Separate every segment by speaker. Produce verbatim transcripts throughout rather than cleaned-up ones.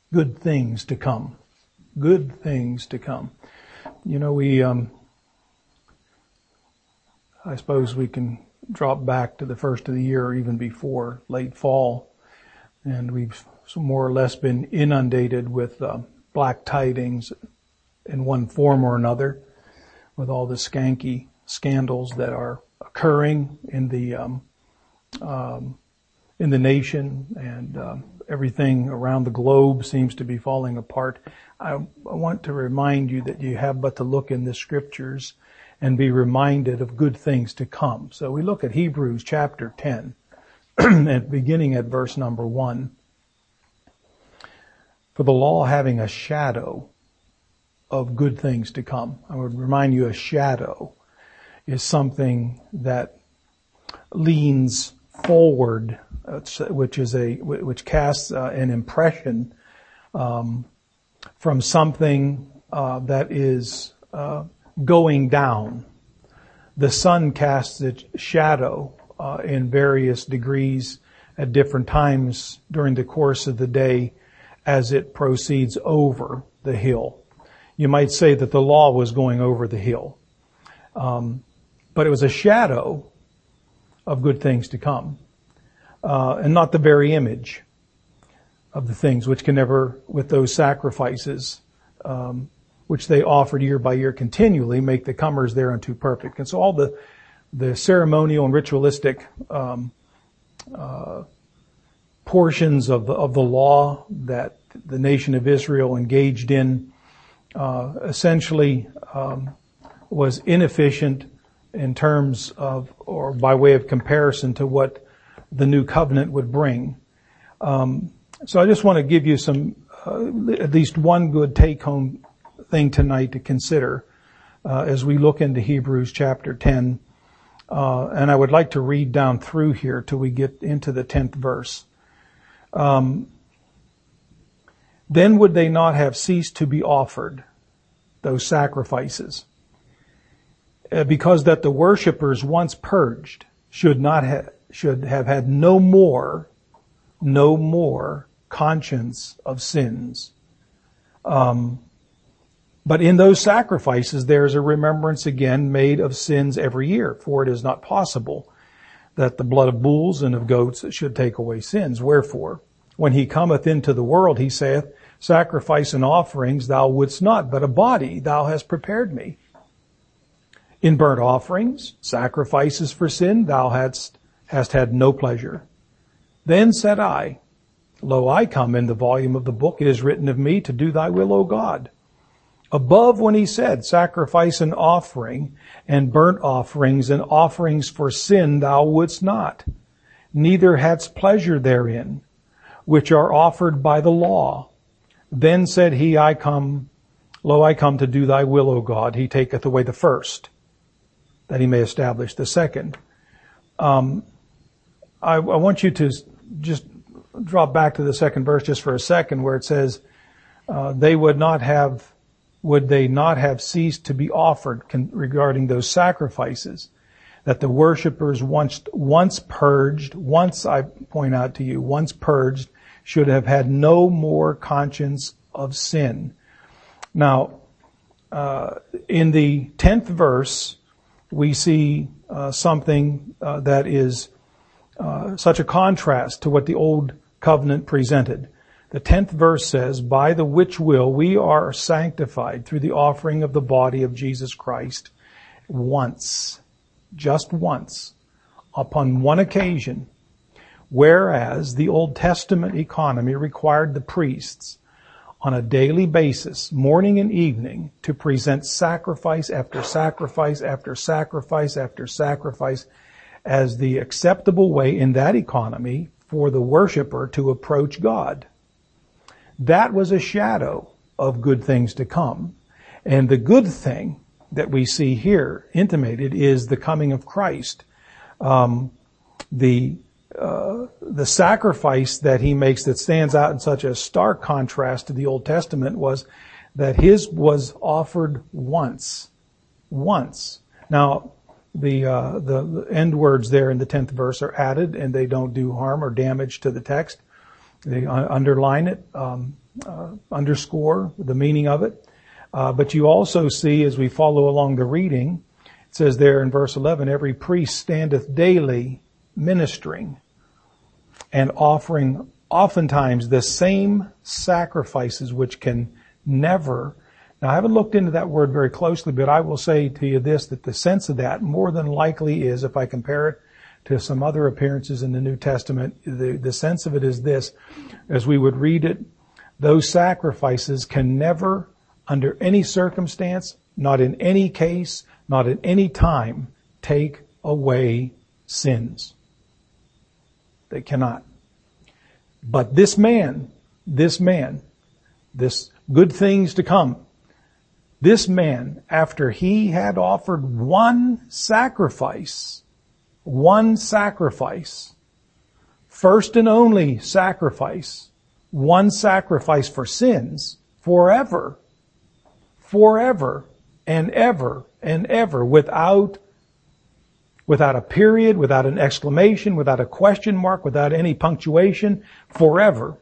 Speaker 1: Good things to come. Good things to come. You know, we, um, I suppose we can drop back to the first of the year or even before, late fall, and we've more or less been inundated with uh, black tidings in one form or another, with all the skanky scandals that are occurring in the um, um, in the nation, and um, everything around the globe seems to be falling apart. I, I want to remind you that you have but to look in the scriptures and be reminded of good things to come. So we look at Hebrews chapter ten, and beginning at verse number one. For the law having a shadow of good things to come. I would remind you, a shadow is something that leans forward, which is a which casts uh, an impression um, from something uh, that is uh, going down. The sun casts its shadow uh, in various degrees at different times during the course of the day as it proceeds over the hill. You might say that the law was going over the hill. Um, but it was a shadow of good things to come. Uh, and not the very image of the things which can never, with those sacrifices, um, which they offered year by year continually, make the comers thereunto perfect. And so all the, the ceremonial and ritualistic, um, uh, portions of the, of the law that the nation of Israel engaged in, uh, essentially, um, was inefficient in terms of, or by way of comparison to what the new covenant would bring. Um, so I just want to give you some, uh, at least one good take-home thing tonight to consider uh, as we look into Hebrews chapter ten. Uh, and I would like to read down through here till we get into the tenth verse. Um, then would they not have ceased to be offered, those sacrifices, uh, because that the worshippers once purged should not have, should have had no more, no more conscience of sins. Um, but in those sacrifices there is a remembrance again made of sins every year, for it is not possible that the blood of bulls and of goats should take away sins. Wherefore, when he cometh into the world, he saith, sacrifice and offerings thou wouldst not, but a body thou hast prepared me. In burnt offerings, sacrifices for sin, thou hadst, hast had no pleasure. Then said I, Lo, I come in the volume of the book, it is written of me to do thy will, O God. Above when he said, sacrifice and offering, and burnt offerings and offerings for sin thou wouldst not, neither hadst pleasure therein, which are offered by the law. Then said he, I come, lo, I come to do thy will, O God. He taketh away the first, that he may establish the second. Um, I, I want you to just drop back to the second verse just for a second, where it says, uh, they would not have, would they not have ceased to be offered con- regarding those sacrifices, that the worshipers once, once purged, once I point out to you, once purged, should have had no more conscience of sin. Now, uh, in the tenth verse, we see uh, something uh, that is uh, such a contrast to what the old covenant presented. The tenth verse says, by the which will we are sanctified through the offering of the body of Jesus Christ once, just once, upon one occasion, whereas the Old Testament economy required the priests on a daily basis, morning and evening, to present sacrifice after sacrifice after sacrifice after sacrifice as the acceptable way in that economy for the worshiper to approach God. That was a shadow of good things to come. And the good thing that we see here intimated is the coming of Christ. Um, the Uh, the sacrifice that he makes that stands out in such a stark contrast to the Old Testament was that his was offered once. Once. Now, the, uh, the, the end words there in the tenth verse are added, and they don't do harm or damage to the text. They uh, underline it. Um, uh, underscore the meaning of it. Uh, but you also see, as we follow along the reading, it says there in verse eleven, every priest standeth daily ministering and offering oftentimes the same sacrifices which can never. Now, I haven't looked into that word very closely, but I will say to you this, that the sense of that more than likely is, if I compare it to some other appearances in the New Testament, the, the sense of it is this, as we would read it, those sacrifices can never, under any circumstance, not in any case, not at any time, take away sins. They cannot. But this man, this man, this good things to come, this man, after he had offered one sacrifice, one sacrifice, first and only sacrifice, one sacrifice for sins, forever, forever and ever and ever, without without a period, without an exclamation, without a question mark, without any punctuation, forever,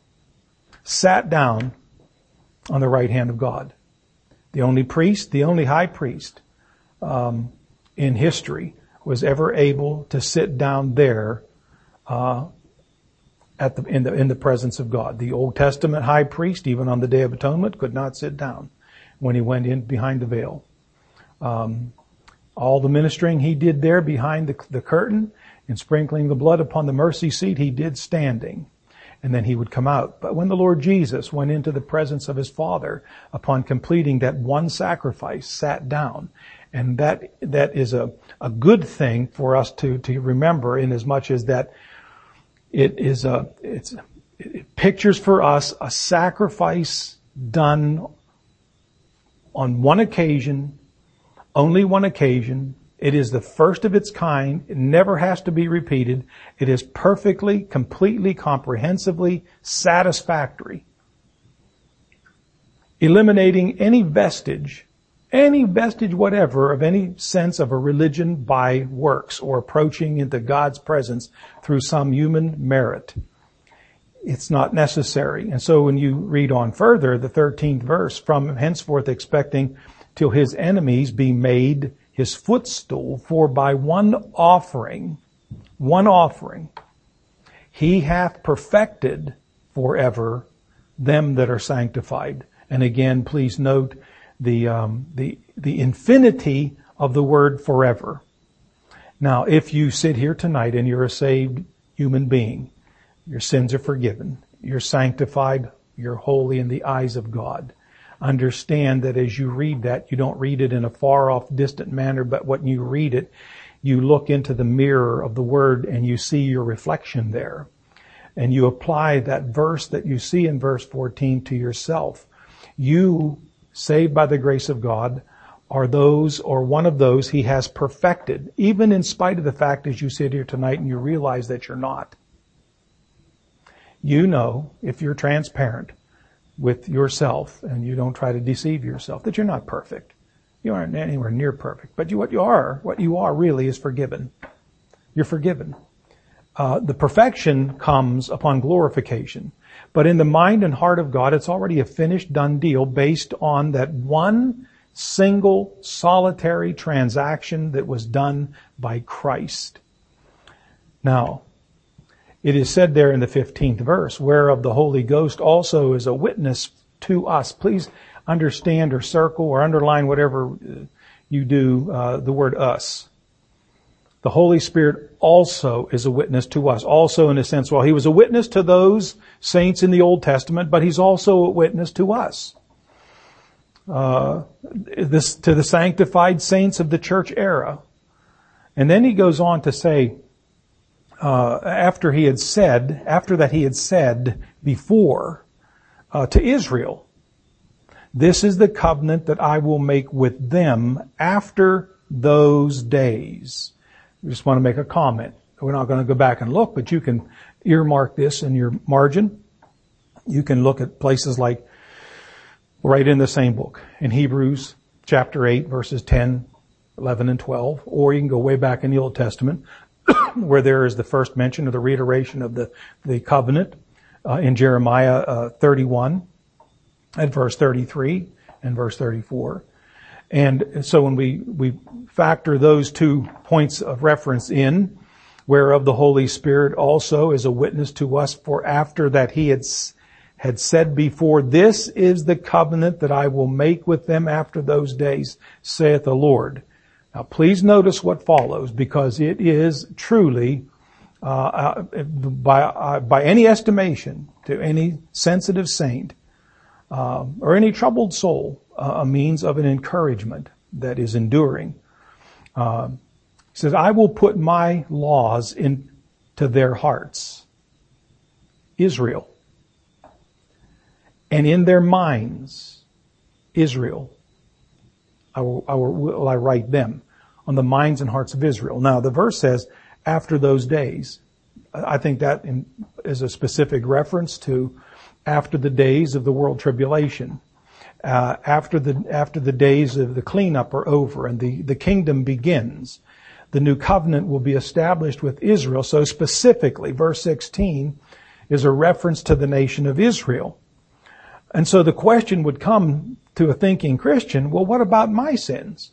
Speaker 1: sat down on the right hand of God. The only priest, the only high priest um, in history was ever able to sit down there uh, at the in the in the presence of God. The Old Testament high priest, even on the Day of Atonement, could not sit down when he went in behind the veil. Um, all the ministering he did there behind the, the curtain and sprinkling the blood upon the mercy seat, he did standing. And then he would come out. But when the Lord Jesus went into the presence of his Father, upon completing that one sacrifice, sat down. And that that is a, a good thing for us to, to remember, in as much as that it is a it's it pictures for us a sacrifice done on one occasion, only one occasion. It is the first of its kind. It never has to be repeated. It is perfectly, completely, comprehensively satisfactory, eliminating any vestige, any vestige whatever of any sense of a religion by works or approaching into God's presence through some human merit. It's not necessary. And so when you read on further, the thirteenth verse, from henceforth expecting till his enemies be made his footstool, for by one offering, one offering, he hath perfected forever them that are sanctified. And again, please note the um, the the infinity of the word forever. Now, if you sit here tonight and you're a saved human being, your sins are forgiven, you're sanctified, you're holy in the eyes of God. Understand that as you read that, you don't read it in a far off, distant manner, but when you read it, you look into the mirror of the Word and you see your reflection there. And you apply that verse that you see in verse fourteen to yourself. You, saved by the grace of God, are those, or one of those he has perfected, even in spite of the fact as you sit here tonight and you realize that you're not. You know, if you're transparent with yourself and you don't try to deceive yourself, that you're not perfect. You aren't anywhere near perfect. But you, what you are, what you are really is forgiven. You're forgiven. Uh, the perfection comes upon glorification. But in the mind and heart of God, it's already a finished, done deal based on that one single, solitary transaction that was done by Christ. Now, it is said there in the fifteenth verse, whereof the Holy Ghost also is a witness to us. Please understand or circle or underline whatever you do, uh, the word us. The Holy Spirit also is a witness to us. Also in a sense, well, he was a witness to those saints in the Old Testament, but he's also a witness to us. Uh, this, to the sanctified saints of the church era. And then he goes on to say, Uh, after he had said, after that he had said before uh, to Israel, this is the covenant that I will make with them after those days. I just want to make a comment. We're not going to go back and look, but you can earmark this in your margin. You can look at places like right in the same book, in Hebrews chapter eight, verses ten, eleven, and twelve, or you can go way back in the Old Testament, where there is the first mention of the reiteration of the, the covenant uh, in Jeremiah uh, thirty-one, at verse thirty-three and verse thirty-four. And so when we, we factor those two points of reference in, whereof the Holy Spirit also is a witness to us, for after that he had, had said before, this is the covenant that I will make with them after those days, saith the Lord. Now please notice what follows, because it is truly, uh, by, uh, by any estimation, to any sensitive saint, uh, or any troubled soul, uh, a means of an encouragement that is enduring. Uh, he says, I will put my laws into their hearts, Israel, and in their minds, Israel. I will, I will, will I write them on the minds and hearts of Israel. Now, the verse says, after those days. I think that in, is a specific reference to after the days of the world tribulation. Uh, after the, after the days of the cleanup are over and the, the kingdom begins, the new covenant will be established with Israel. So specifically, verse sixteen is a reference to the nation of Israel. And so the question would come to a thinking Christian, well, what about my sins?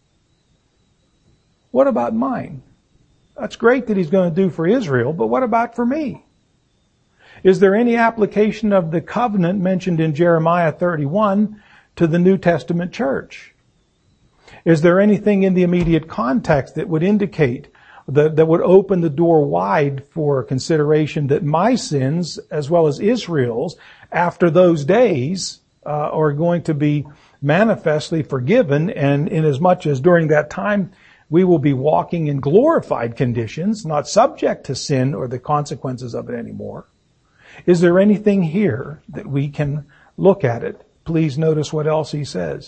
Speaker 1: What about mine? That's great that he's going to do for Israel, but what about for me? Is there any application of the covenant mentioned in Jeremiah thirty-one to the New Testament church? Is there anything in the immediate context that would indicate, that, that would open the door wide for consideration that my sins, as well as Israel's, after those days, uh, are going to be manifestly forgiven, and inasmuch as during that time we will be walking in glorified conditions, not subject to sin or the consequences of it anymore? Is there anything here that we can look at it? Please notice what else he says.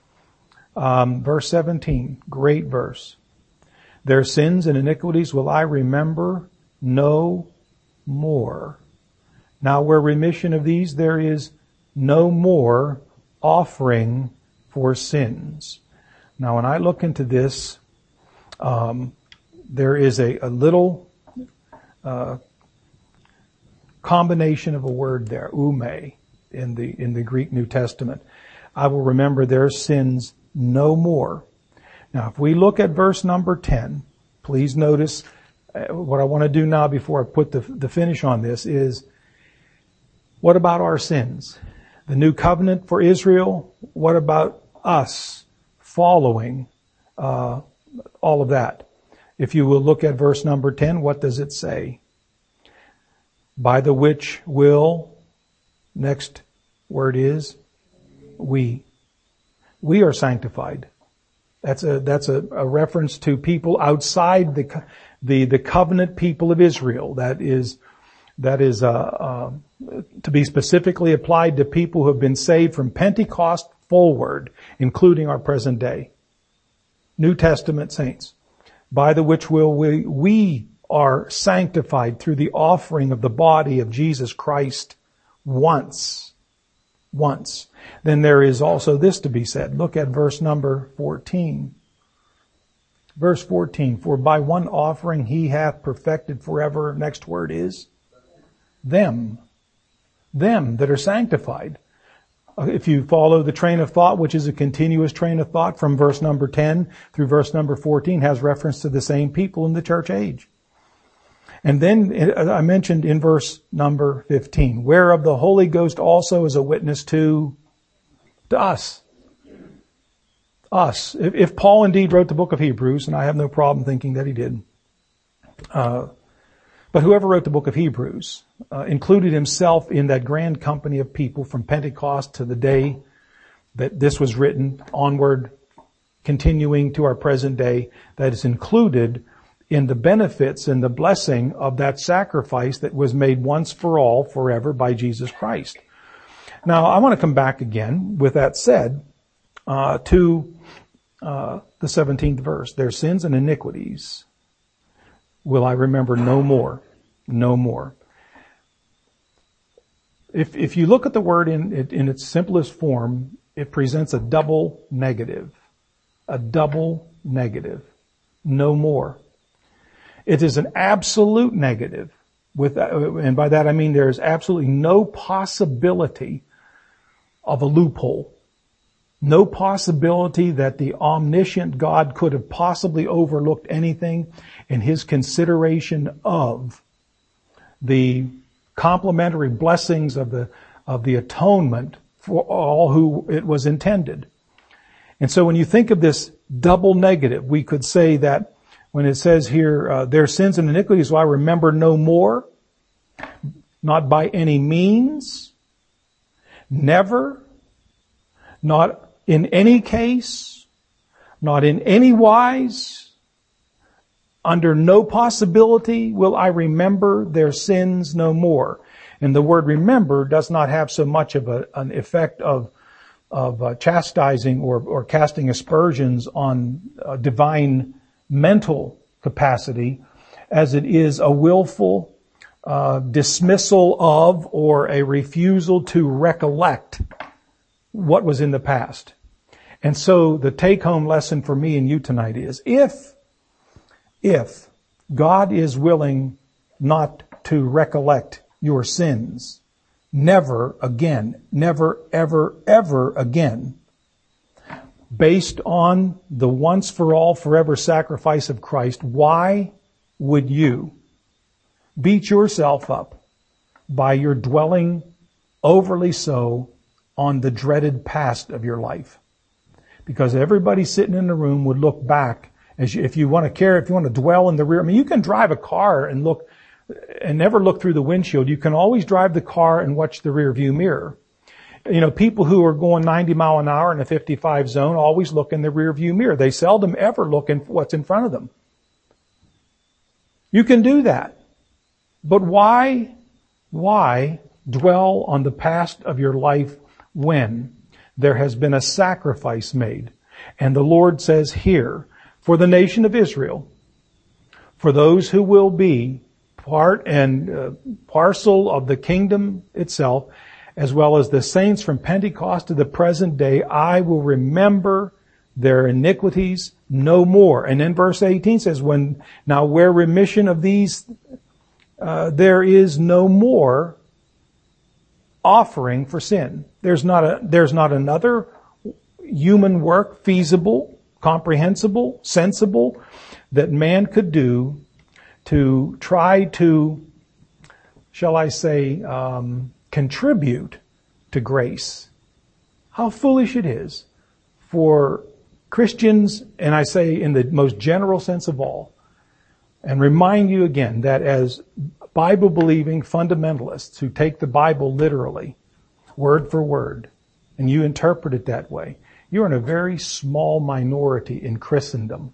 Speaker 1: Um, verse seventeen, great verse. Their sins and iniquities will I remember no more. Now where remission of these, there is no more offering for sins. Now when I look into this, um, there is a, a little uh, combination of a word there, ume, in the in the Greek New Testament. I will remember their sins no more. Now, if we look at verse number ten, please notice uh, what I want to do now before I put the, the finish on this is, what about our sins? The new covenant for Israel, what about us following uh, all of that? If you will look at verse number ten, what does it say? By the which will, next word is, we. We are sanctified. That's a, that's a, a reference to people outside the, the, the covenant people of Israel. That is, that is, uh, uh, to be specifically applied to people who have been saved from Pentecost forward, including our present day. New Testament saints. By the which will we, we are sanctified through the offering of the body of Jesus Christ once. Once. Then there is also this to be said. Look at verse number fourteen. Verse fourteen. For by one offering he hath perfected forever. Next word is them. Them that are sanctified. If you follow the train of thought, which is a continuous train of thought from verse number ten through verse number fourteen, has reference to the same people in the church age. And then I mentioned in verse number fifteen, whereof the Holy Ghost also is a witness to, to us. Us. If, if Paul indeed wrote the book of Hebrews, and I have no problem thinking that he did, uh, but whoever wrote the book of Hebrews uh, included himself in that grand company of people from Pentecost to the day that this was written onward, continuing to our present day, that is included in the benefits and the blessing of that sacrifice that was made once for all forever by Jesus Christ. Now, I want to come back again, with that said, uh, to uh, the seventeenth verse. Their sins and iniquities will I remember no more. No more. If, if you look at the word in, in its simplest form, it presents a double negative. A double negative. No more. It is an absolute negative, with, and by that I mean there is absolutely no possibility of a loophole. No possibility that the omniscient God could have possibly overlooked anything in his consideration of the complementary blessings of the, of the atonement for all who it was intended. And so when you think of this double negative, we could say that when it says here, uh, their sins and iniquities will I remember no more, not by any means, never, not in any case, not in any wise, under no possibility will I remember their sins no more. And the word remember does not have so much of a, an effect of of uh, chastising or, or casting aspersions on uh, divine mental capacity as it is a willful uh, dismissal of or a refusal to recollect what was in the past. And so the take-home lesson for me and you tonight is if, if God is willing not to recollect your sins, never again, never, ever, ever again, based on the once for all, forever sacrifice of Christ, why would you beat yourself up by your dwelling overly so on the dreaded past of your life? Because everybody sitting in the room would look back as you, if you want to care, if you want to dwell in the rear. I mean, you can drive a car and look and never look through the windshield. You can always drive the car and watch the rear view mirror. You know, people who are going ninety mile an hour in a fifty-five zone always look in the rear view mirror. They seldom ever look in what's in front of them. You can do that. But why, why dwell on the past of your life when there has been a sacrifice made? And the Lord says here, for the nation of Israel, for those who will be part and uh, parcel of the kingdom itself, as well as the saints from Pentecost to the present day, I will remember their iniquities no more. And then verse eighteen says, when, now where remission of these, uh, there is no more offering for sin. There's not a, there's not another human work feasible, comprehensible, sensible that man could do to try to, shall I say, um, contribute to grace. How foolish it is for Christians, and I say in the most general sense of all, and remind you again that as Bible-believing fundamentalists who take the Bible literally, word for word, and you interpret it that way, you're in a very small minority in Christendom.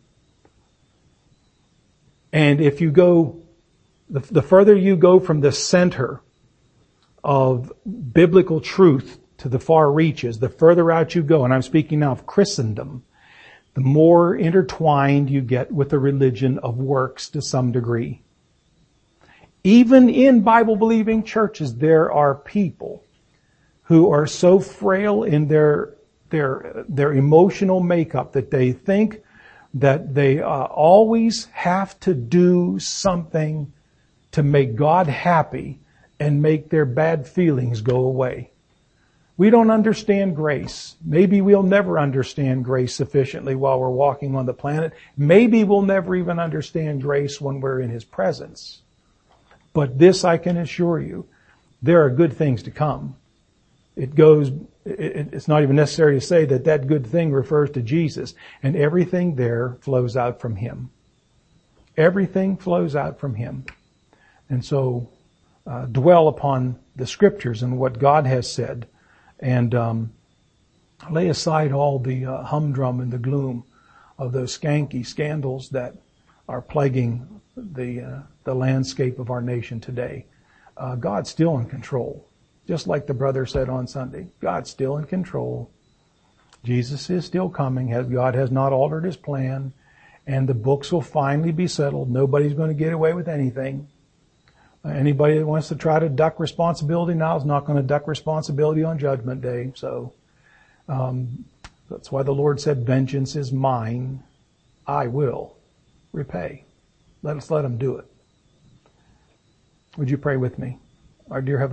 Speaker 1: And if you go, the, the further you go from the center of biblical truth to the far reaches, the further out you go, and I'm speaking now of Christendom, the more intertwined you get with the religion of works to some degree. Even in Bible-believing churches, there are people who are so frail in their their their emotional makeup that they think that they uh, always have to do something to make God happy and make their bad feelings go away. We don't understand grace. Maybe we'll never understand grace sufficiently while we're walking on the planet. Maybe we'll never even understand grace when we're in His presence. But this I can assure you, there are good things to come. It goes, it's not even necessary to say that that good thing refers to Jesus. And everything there flows out from Him. Everything flows out from Him. And so, uh, dwell upon the Scriptures and what God has said. And um, lay aside all the uh, humdrum and the gloom of those skanky scandals that are plaguing the uh, the landscape of our nation today. Uh, God's still in control. Just like the brother said on Sunday, God's still in control. Jesus is still coming. God has not altered His plan. And the books will finally be settled. Nobody's going to get away with anything. Anybody that wants to try to duck responsibility now is not going to duck responsibility on Judgment Day. So um, that's why the Lord said, vengeance is mine. I will repay. Let us let Him do it. Would you pray with me? Our dear Heavenly